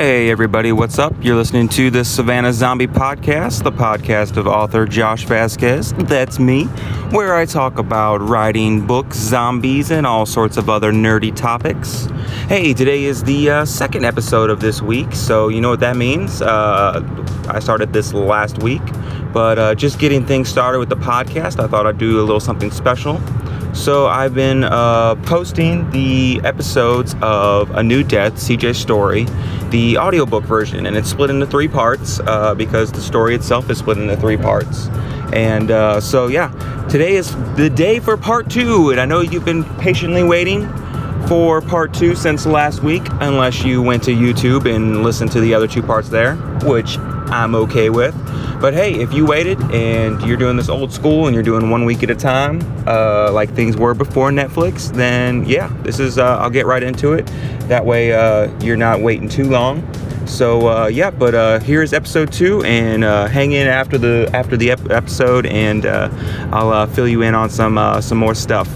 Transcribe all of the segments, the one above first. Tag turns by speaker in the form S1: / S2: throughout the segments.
S1: Hey everybody, what's up? You're listening to the Savannah Zombie Podcast, the podcast of author Josh Vasquez, that's me, where I talk about writing books, zombies, and all sorts of other nerdy topics. Hey, today is the second episode of this week, so you know what that means. I started this last week, but just getting things started with the podcast, I thought I'd do a little something special. So I've been posting the episodes of A New Death, CJ's Story, the audiobook version, and it's split into three parts because the story itself is split into three parts. And so yeah, today is the day for part 2, and I know you've been patiently waiting for part 2 since last week, unless you went to YouTube and listened to the other 2 parts there, which I'm okay with. But hey, if you waited and you're doing this old school and you're doing 1 week at a time, like things were before Netflix, then yeah, this is, I'll get right into it. That way you're not waiting too long. So yeah, but here's episode 2, and hang in after the episode, and I'll fill you in on some more stuff.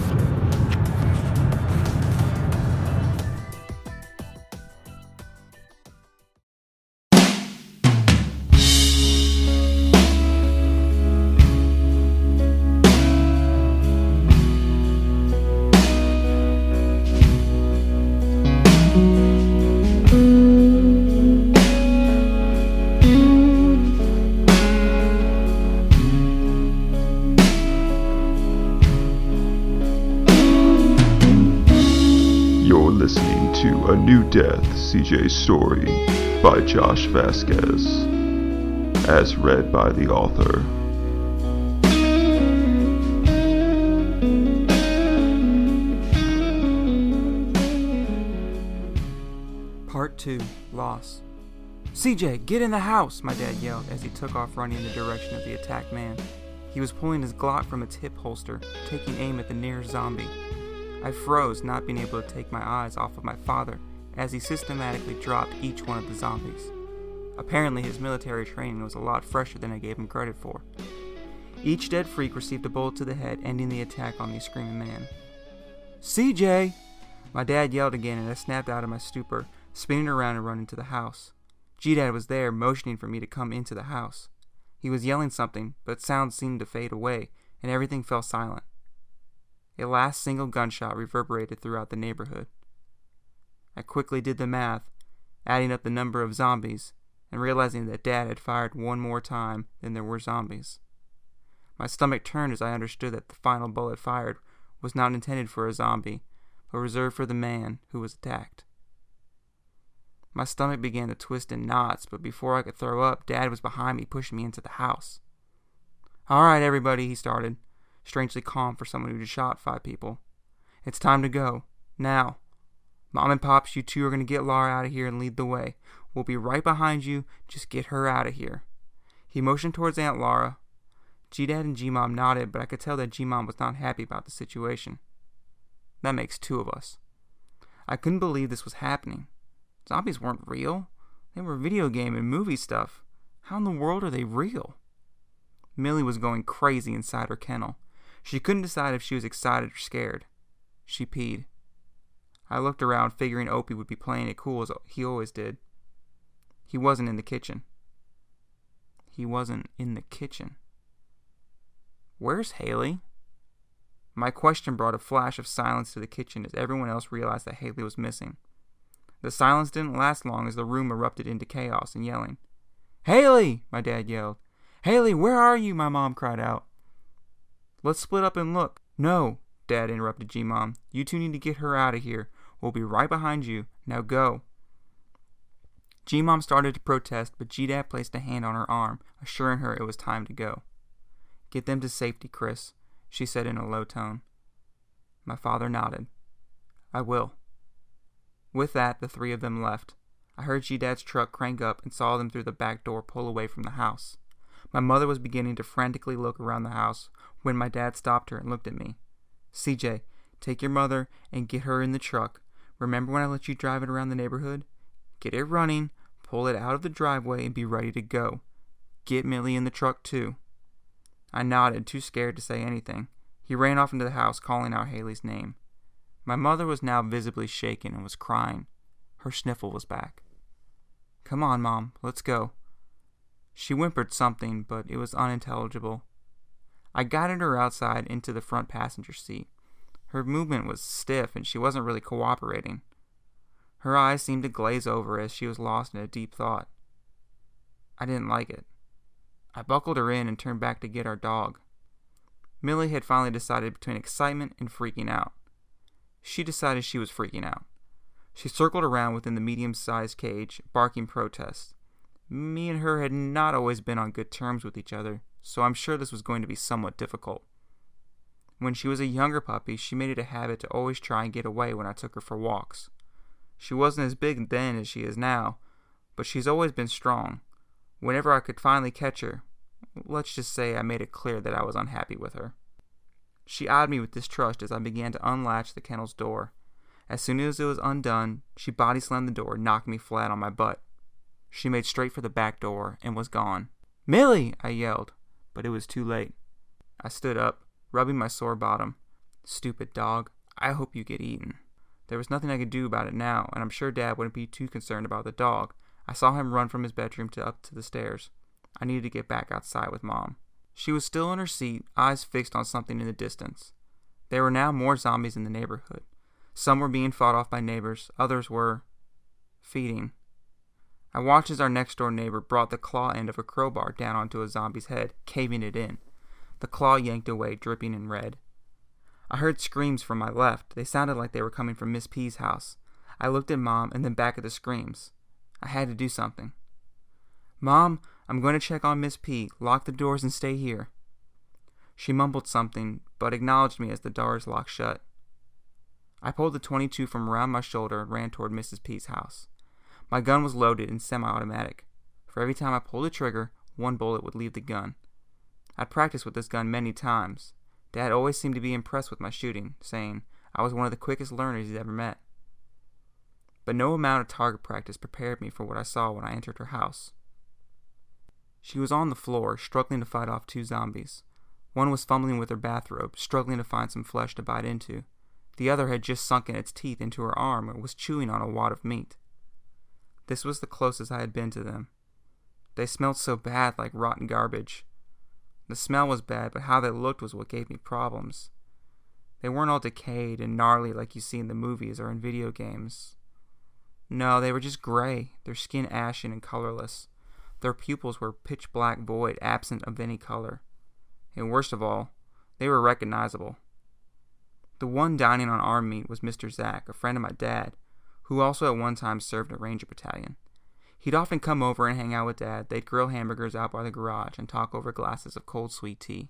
S2: Listening to A New Death, CJ's Story by Josh Vasquez, as read by the author.
S1: Part 2, Loss. CJ, get in the house, my dad yelled as he took off running in the direction of the attacked man. He was pulling his Glock from its hip holster, taking aim at the nearest zombie. I froze, not being able to take my eyes off of my father as he systematically dropped each one of the zombies. Apparently his military training was a lot fresher than I gave him credit for. Each dead freak received a bullet to the head, ending the attack on the screaming man. CJ! My dad yelled again, and I snapped out of my stupor, spinning around and running to the house. G-Dad was there, motioning for me to come into the house. He was yelling something, but sounds seemed to fade away, and everything fell silent. A last single gunshot reverberated throughout the neighborhood. I quickly did the math, adding up the number of zombies, and realizing that Dad had fired one more time than there were zombies. My stomach turned as I understood that the final bullet fired was not intended for a zombie, but reserved for the man who was attacked. My stomach began to twist in knots, but before I could throw up, Dad was behind me, pushing me into the house. "All right, everybody," he started, strangely calm for someone who just shot 5 people. "It's time to go. Now. Mom and Pops, you two are going to get Laura out of here and lead the way. We'll be right behind you. Just get her out of here." He motioned towards Aunt Laura. G-Dad and G-Mom nodded, but I could tell that G-Mom was not happy about the situation. That makes 2 of us. I couldn't believe this was happening. Zombies weren't real. They were video game and movie stuff. How in the world are they real? Millie was going crazy inside her kennel. She couldn't decide if she was excited or scared. She peed. I looked around, figuring Opie would be playing it cool as he always did. He wasn't in the kitchen. Where's Haley? My question brought a flash of silence to the kitchen as everyone else realized that Haley was missing. The silence didn't last long as the room erupted into chaos and yelling. "Haley!" my dad yelled. "Haley, where are you?" my mom cried out. "Let's split up and look." "No," Dad interrupted G-Mom. "You two need to get her out of here. We'll be right behind you. Now go." G-Mom started to protest, but G-Dad placed a hand on her arm, assuring her it was time to go. "Get them to safety, Chris," she said in a low tone. My father nodded. "I will." With that, the 3 of them left. I heard G-Dad's truck crank up and saw them through the back door pull away from the house. My mother was beginning to frantically look around the house when my dad stopped her and looked at me. "CJ, take your mother and get her in the truck. Remember when I let you drive it around the neighborhood? Get it running, pull it out of the driveway, and be ready to go. Get Millie in the truck too." I nodded, too scared to say anything. He ran off into the house, calling out Haley's name. My mother was now visibly shaken and was crying. Her sniffle was back. Come on, Mom, let's go. She whimpered something, but it was unintelligible. I guided her outside into the front passenger seat. Her movement was stiff, and she wasn't really cooperating. Her eyes seemed to glaze over as she was lost in a deep thought. I didn't like it. I buckled her in and turned back to get our dog. Millie had finally decided between excitement and freaking out. She decided she was freaking out. She circled around within the medium-sized cage, barking protests. Me and her had not always been on good terms with each other, so I'm sure this was going to be somewhat difficult. When she was a younger puppy, she made it a habit to always try and get away when I took her for walks. She wasn't as big then as she is now, but she's always been strong. Whenever I could finally catch her, let's just say I made it clear that I was unhappy with her. She eyed me with distrust as I began to unlatch the kennel's door. As soon as it was undone, she body slammed the door, knocking me flat on my butt. She made straight for the back door and was gone. "Millie!" I yelled, but it was too late. I stood up, rubbing my sore bottom. "Stupid dog. I hope you get eaten." There was nothing I could do about it now, and I'm sure Dad wouldn't be too concerned about the dog. I saw him run from his bedroom up to the stairs. I needed to get back outside with Mom. She was still in her seat, eyes fixed on something in the distance. There were now more zombies in the neighborhood. Some were being fought off by neighbors, others were feeding. I watched as our next-door neighbor brought the claw end of a crowbar down onto a zombie's head, caving it in. The claw yanked away, dripping in red. I heard screams from my left. They sounded like they were coming from Miss P's house. I looked at Mom and then back at the screams. I had to do something. "Mom, I'm going to check on Miss P. Lock the doors and stay here." She mumbled something, but acknowledged me as the doors locked shut. I pulled the .22 from around my shoulder and ran toward Mrs. P's house. My gun was loaded and semi-automatic. For every time I pulled the trigger, one bullet would leave the gun. I'd practiced with this gun many times. Dad always seemed to be impressed with my shooting, saying I was one of the quickest learners he'd ever met. But no amount of target practice prepared me for what I saw when I entered her house. She was on the floor, struggling to fight off two zombies. One was fumbling with her bathrobe, struggling to find some flesh to bite into. The other had just sunken its teeth into her arm and was chewing on a wad of meat. This was the closest I had been to them. They smelled so bad, like rotten garbage. The smell was bad, but how they looked was what gave me problems. They weren't all decayed and gnarly like you see in the movies or in video games. No, they were just gray, their skin ashen and colorless. Their pupils were pitch black void, absent of any color. And worst of all, they were recognizable. The one dining on our meat was Mr. Zach, a friend of my dad, who also at one time served a ranger battalion. He'd often come over and hang out with Dad. They'd grill hamburgers out by the garage and talk over glasses of cold sweet tea.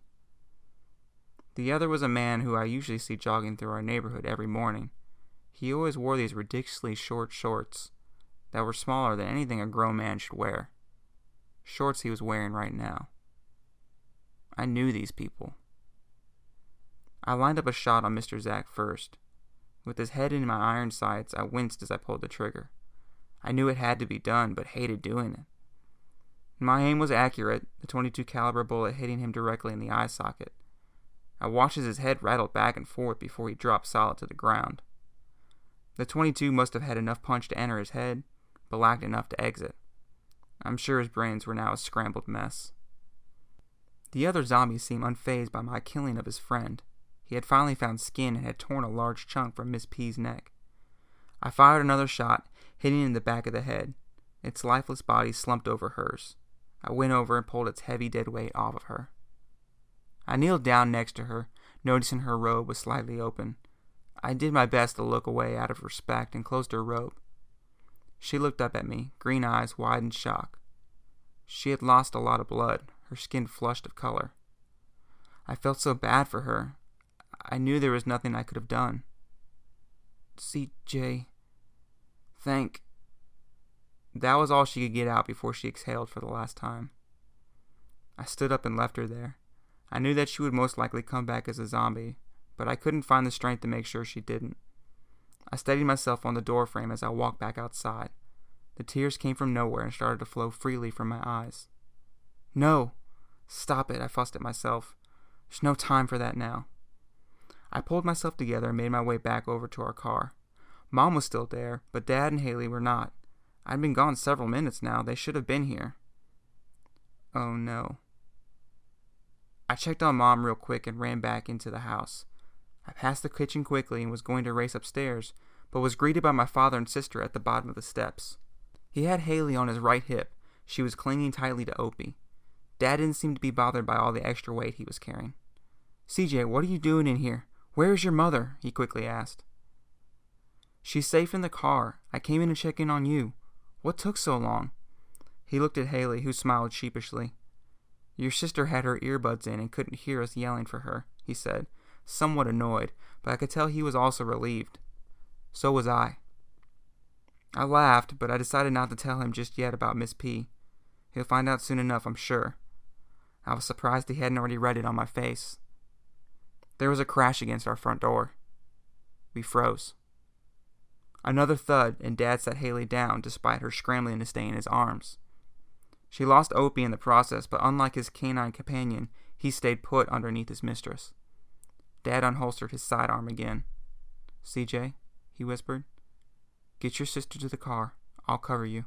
S1: The other was a man who I usually see jogging through our neighborhood every morning. He always wore these ridiculously short shorts that were smaller than anything a grown man should wear. Shorts he was wearing right now. I knew these people. I lined up a shot on Mr. Zach first. With his head in my iron sights, I winced as I pulled the trigger. I knew it had to be done, but hated doing it. My aim was accurate, the .22 caliber bullet hitting him directly in the eye socket. I watched as his head rattled back and forth before he dropped solid to the ground. The .22 must have had enough punch to enter his head, but lacked enough to exit. I'm sure his brains were now a scrambled mess. The other zombie seemed unfazed by my killing of his friend. He had finally found skin and had torn a large chunk from Miss P's neck. I fired another shot, hitting in the back of the head. Its lifeless body slumped over hers. I went over and pulled its heavy dead weight off of her. I kneeled down next to her, noticing her robe was slightly open. I did my best to look away out of respect and closed her robe. She looked up at me, green eyes wide in shock. She had lost a lot of blood, her skin flushed of color. I felt so bad for her. I knew there was nothing I could have done. CJ, thank... That was all she could get out before she exhaled for the last time. I stood up and left her there. I knew that she would most likely come back as a zombie, but I couldn't find the strength to make sure she didn't. I steadied myself on the doorframe as I walked back outside. The tears came from nowhere and started to flow freely from my eyes. No! Stop it, I fussed at myself. There's no time for that now. I pulled myself together and made my way back over to our car. Mom was still there, but Dad and Haley were not. I'd been gone several minutes now. They should have been here. Oh no. I checked on Mom real quick and ran back into the house. I passed the kitchen quickly and was going to race upstairs, but was greeted by my father and sister at the bottom of the steps. He had Haley on his right hip. She was clinging tightly to Opie. Dad didn't seem to be bothered by all the extra weight he was carrying. CJ, what are you doing in here? Where is your mother? He quickly asked. She's safe in the car. I came in to check in on you. What took so long? He looked at Haley, who smiled sheepishly. Your sister had her earbuds in and couldn't hear us yelling for her, he said, somewhat annoyed, but I could tell he was also relieved. So was I. I laughed, but I decided not to tell him just yet about Miss P. He'll find out soon enough, I'm sure. I was surprised he hadn't already read it on my face. There was a crash against our front door. We froze. Another thud, and Dad set Haley down despite her scrambling to stay in his arms. She lost Opie in the process, but unlike his canine companion, he stayed put underneath his mistress. Dad unholstered his sidearm again. CJ, he whispered, get your sister to the car. I'll cover you.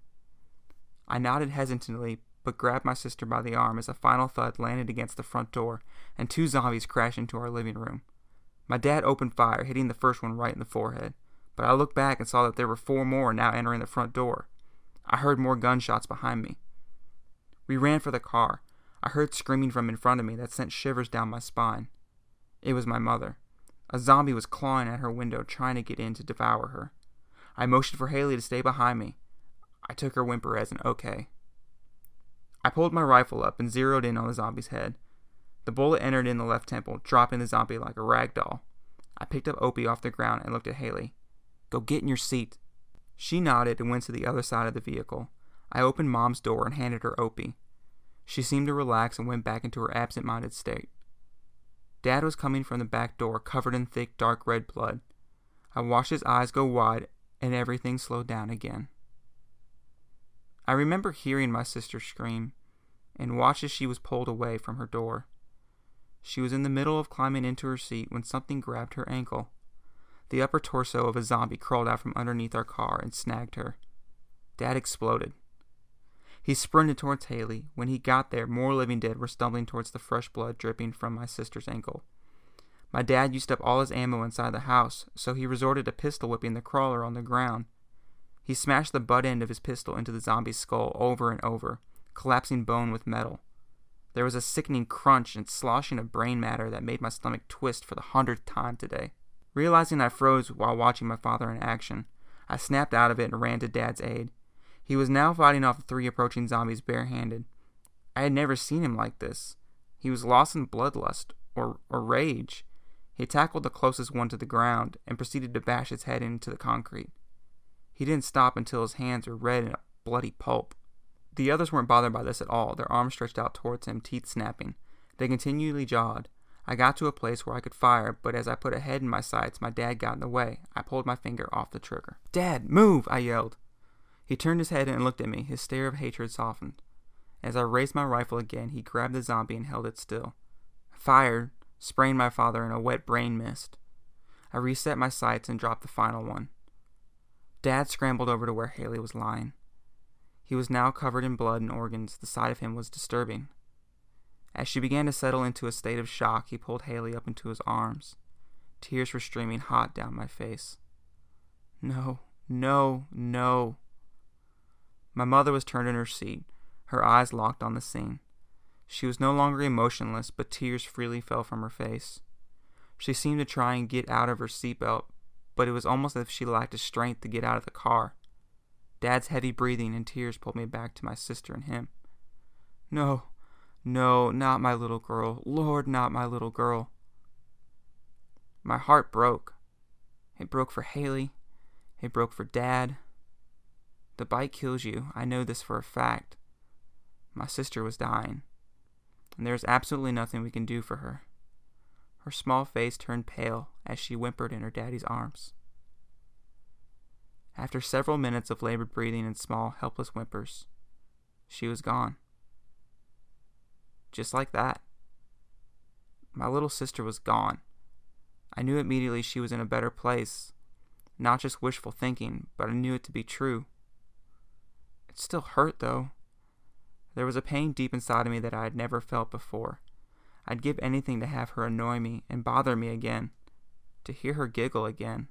S1: I nodded hesitantly, but grabbed my sister by the arm as a final thud landed against the front door, and 2 zombies crashed into our living room. My dad opened fire, hitting the first one right in the forehead, but I looked back and saw that there were 4 more now entering the front door. I heard more gunshots behind me. We ran for the car. I heard screaming from in front of me that sent shivers down my spine. It was my mother. A zombie was clawing at her window, trying to get in to devour her. I motioned for Haley to stay behind me. I took her whimper as an okay. I pulled my rifle up and zeroed in on the zombie's head. The bullet entered in the left temple, dropping the zombie like a rag doll. I picked up Opie off the ground and looked at Haley. Go get in your seat. She nodded and went to the other side of the vehicle. I opened Mom's door and handed her Opie. She seemed to relax and went back into her absent-minded state. Dad was coming from the back door, covered in thick, dark red blood. I watched his eyes go wide, and everything slowed down again. I remember hearing my sister scream, and watched as she was pulled away from her door. She was in the middle of climbing into her seat when something grabbed her ankle. The upper torso of a zombie crawled out from underneath our car and snagged her. Dad exploded. He sprinted towards Haley. When he got there, more living dead were stumbling towards the fresh blood dripping from my sister's ankle. My dad used up all his ammo inside the house, so he resorted to pistol whipping the crawler on the ground. He smashed the butt end of his pistol into the zombie's skull over and over, collapsing bone with metal. There was a sickening crunch and sloshing of brain matter that made my stomach twist for the 100th time today. Realizing I froze while watching my father in action, I snapped out of it and ran to Dad's aid. He was now fighting off the 3 approaching zombies barehanded. I had never seen him like this. He was lost in bloodlust, or rage. He tackled the closest one to the ground and proceeded to bash its head into the concrete. He didn't stop until his hands were red and a bloody pulp. The others weren't bothered by this at all, their arms stretched out towards him, teeth snapping. They continually jawed. I got to a place where I could fire, but as I put a head in my sights, my dad got in the way. I pulled my finger off the trigger. Dad, move! I yelled. He turned his head and looked at me, his stare of hatred softened. As I raised my rifle again, he grabbed the zombie and held it still. I fired, spraying my father in a wet brain mist. I reset my sights and dropped the final one. Dad scrambled over to where Haley was lying. He was now covered in blood and organs. The sight of him was disturbing. As she began to settle into a state of shock, he pulled Haley up into his arms. Tears were streaming hot down my face. No, no, no. My mother was turned in her seat, her eyes locked on the scene. She was no longer emotionless, but tears freely fell from her face. She seemed to try and get out of her seatbelt, but it was almost as if she lacked the strength to get out of the car. Dad's heavy breathing and tears pulled me back to my sister and him. No, no, not my little girl. Lord, not my little girl. My heart broke. It broke for Haley. It broke for Dad. The bite kills you. I know this for a fact. My sister was dying, and there is absolutely nothing we can do for her. Her small face turned pale as she whimpered in her daddy's arms. After several minutes of labored breathing and small, helpless whimpers, she was gone. Just like that. My little sister was gone. I knew immediately she was in a better place. Not just wishful thinking, but I knew it to be true. It still hurt, though. There was a pain deep inside of me that I had never felt before. I'd give anything to have her annoy me and bother me again, to hear her giggle again.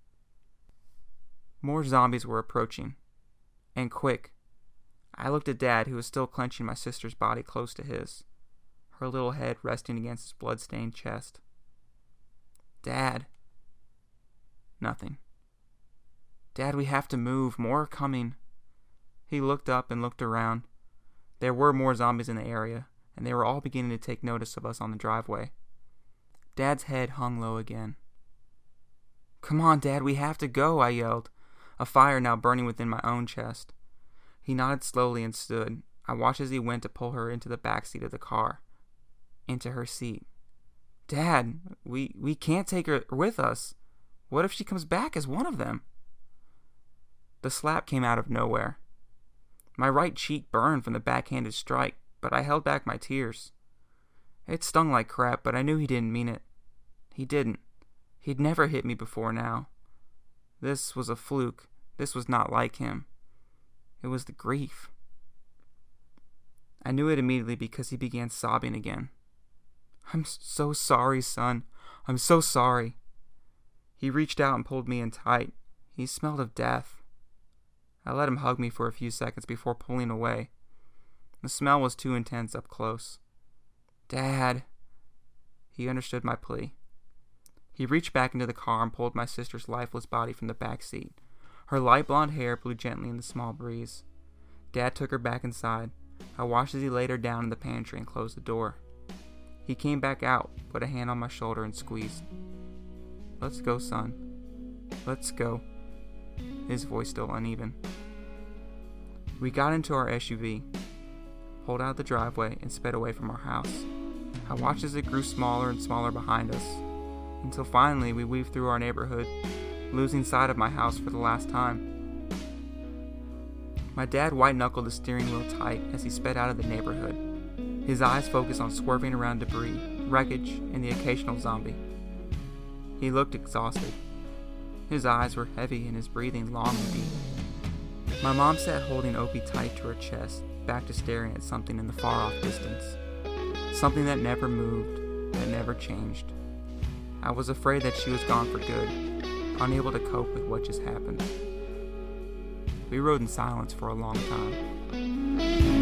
S1: More zombies were approaching, and quick. I looked at Dad, who was still clenching my sister's body close to his, her little head resting against his blood-stained chest. Dad. Nothing. Dad, we have to move. More are coming. He looked up and looked around. There were more zombies in the area, and they were all beginning to take notice of us on the driveway. Dad's head hung low again. Come on, Dad, we have to go, I yelled, a fire now burning within my own chest. He nodded slowly and stood. I watched as he went to pull her into the back seat of the car. Into her seat. Dad, we can't take her with us. What if she comes back as one of them? The slap came out of nowhere. My right cheek burned from the backhanded strike, but I held back my tears. It stung like crap, but I knew he didn't mean it. He didn't. He'd never hit me before now. This was a fluke. This was not like him. It was the grief. I knew it immediately because he began sobbing again. I'm so sorry, son. I'm so sorry. He reached out and pulled me in tight. He smelled of death. I let him hug me for a few seconds before pulling away. The smell was too intense up close. Dad. He understood my plea. He reached back into the car and pulled my sister's lifeless body from the back seat. Her light blonde hair blew gently in the small breeze. Dad took her back inside. I watched as he laid her down in the pantry and closed the door. He came back out, put a hand on my shoulder and squeezed. Let's go, son. Let's go. His voice still uneven. We got into our SUV, pulled out the driveway, and sped away from our house. I watched as it grew smaller and smaller behind us, until finally we weaved through our neighborhood, losing sight of my house for the last time. My dad white-knuckled the steering wheel tight as he sped out of the neighborhood. His eyes focused on swerving around debris, wreckage, and the occasional zombie. He looked exhausted. His eyes were heavy and his breathing long and deep. My mom sat holding Opie tight to her chest, back to staring at something in the far-off distance. Something that never moved, that never changed. I was afraid that she was gone for good, unable to cope with what just happened. We rode in silence for a long time.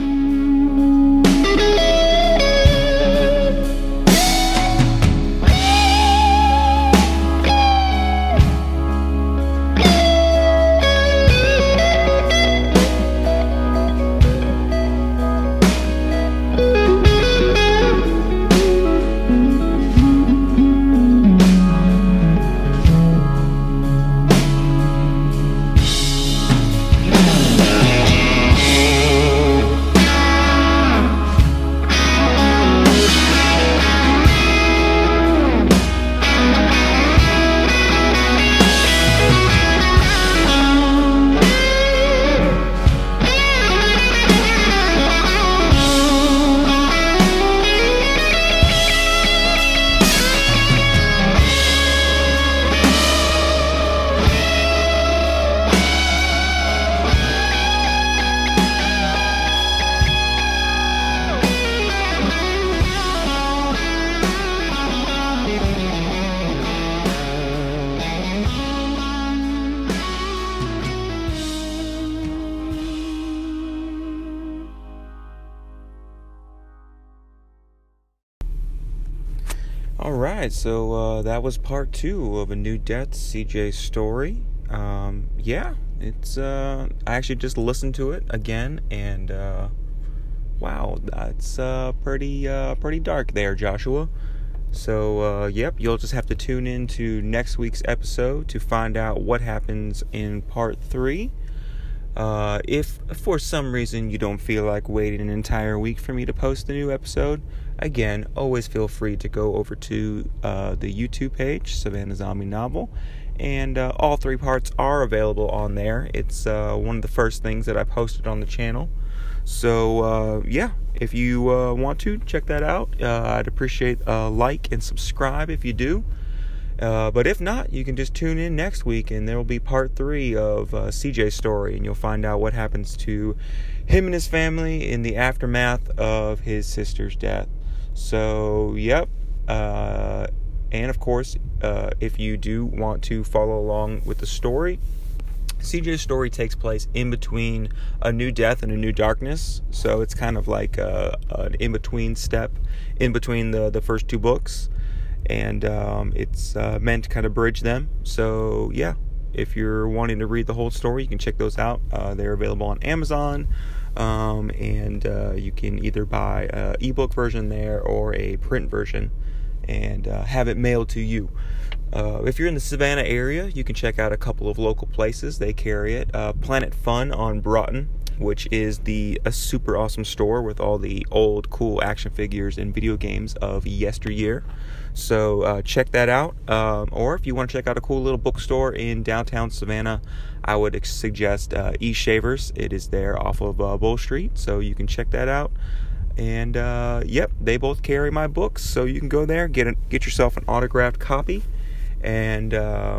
S1: Alright, so that was part 2 of A New Death CJ story. It's I actually just listened to it again, and wow, that's pretty dark there, Joshua. So you'll just have to tune in to next week's episode to find out what happens in part 3. If for some reason you don't feel like waiting an entire week for me to post a new episode, again, always feel free to go over to the YouTube page, Savannah Zombie Novel, and all 3 parts are available on there. It's one of the first things that I posted on the channel. So, if you want to, check that out. I'd appreciate a like and subscribe if you do. But if not, you can just tune in next week, and there will be part 3 of CJ's story, and you'll find out what happens to him and his family in the aftermath of his sister's death. So, yep. And of course, if you do want to follow along with the story, CJ's story takes place in between A New Death and A New Darkness, so it's kind of like an in-between step in between the first 2 books, and it's meant to kind of bridge them. So yeah, if you're wanting to read the whole story, you can check those out. They're available on Amazon, and you can either buy an ebook version there or a print version and have it mailed to you. If you're in the Savannah area, you can check out a couple of local places. They carry it. Planet Fun on Broughton, which is a super awesome store with all the old cool action figures and video games of yesteryear. So check that out. Or if you want to check out a cool little bookstore in downtown Savannah, I would suggest East Shavers. It is there off of Bull Street, so you can check that out. And yep, they both carry my books, so you can go there, get yourself an autographed copy. And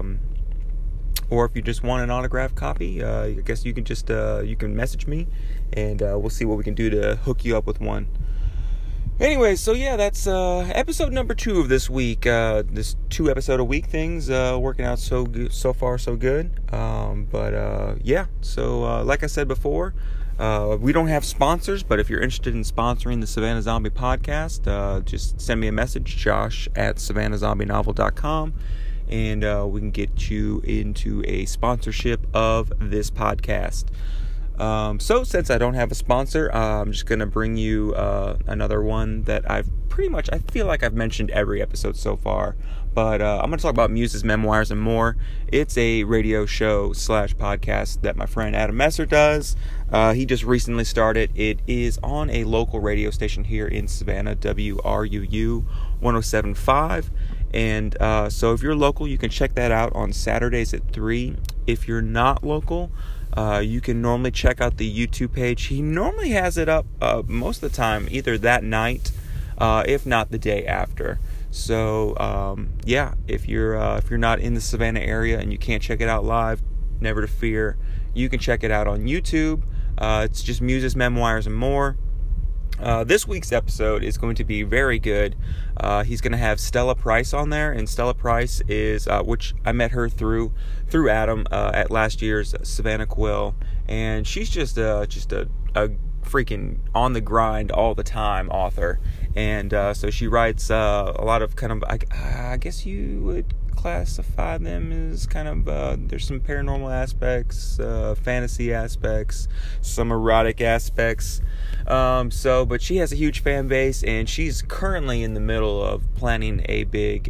S1: or if you just want an autographed copy, I guess you can just you can message me, and we'll see what we can do to hook you up with one. Anyway, so yeah, that's episode number 2 of this week. This 2 episode a week thing's working out so far so good. But yeah, so like I said before, we don't have sponsors, but if you're interested in sponsoring the Savannah Zombie podcast, just send me a message, josh@savannahzombienovel.com, and we can get you into a sponsorship of this podcast. So since I don't have a sponsor, I'm just going to bring you another one that I feel like I've mentioned every episode so far. But I'm going to talk about Muses, Memoirs, and More. It's a radio show / podcast that my friend Adam Messer does. He just recently started. It is on a local radio station here in Savannah, WRUU 107.5. And so if you're local, you can check that out on Saturdays at 3. If you're not local, you can normally check out the YouTube page. He normally has it up most of the time, either that night, if not the day after. So yeah, if you're not in the Savannah area and you can't check it out live, never to fear. You can check it out on YouTube. It's just Muses, Memoirs, and More. This week's episode is going to be very good. He's going to have Stella Price on there, and Stella Price is, which I met her through Adam at last year's Savannah Quill, and she's just a freaking on the grind all the time author, and so she writes a lot of kind of, I guess you would classify them as kind of there's some paranormal aspects, fantasy aspects, some erotic aspects, but she has a huge fan base, and she's currently in the middle of planning a big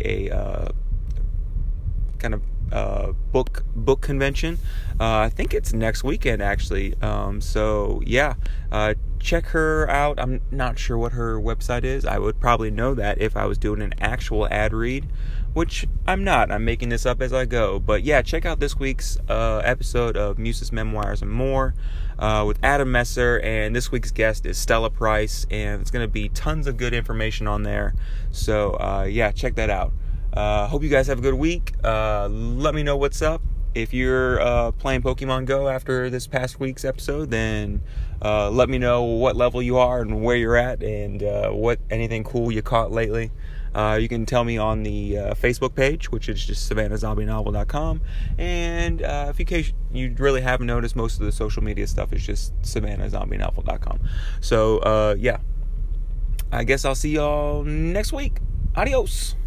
S1: kind of book convention. I think it's next weekend actually. So yeah, check her out. I'm not sure what her website is. I would probably know that if I was doing an actual ad read, which I'm not. I'm making this up as I go. But yeah, check out this week's episode of Muses, Memoirs, and More with Adam Messer, and this week's guest is Stella Price, and it's going to be tons of good information on there. So yeah, check that out. Hope you guys have a good week. Let me know what's up. If you're playing Pokemon Go after this past week's episode, then let me know what level you are and where you're at, and what anything cool you caught lately. You can tell me on the Facebook page, which is just SavannahZombieNovel.com. And if you really haven't noticed, most of the social media stuff is just SavannahZombieNovel.com. So yeah, I guess I'll see y'all next week. Adios.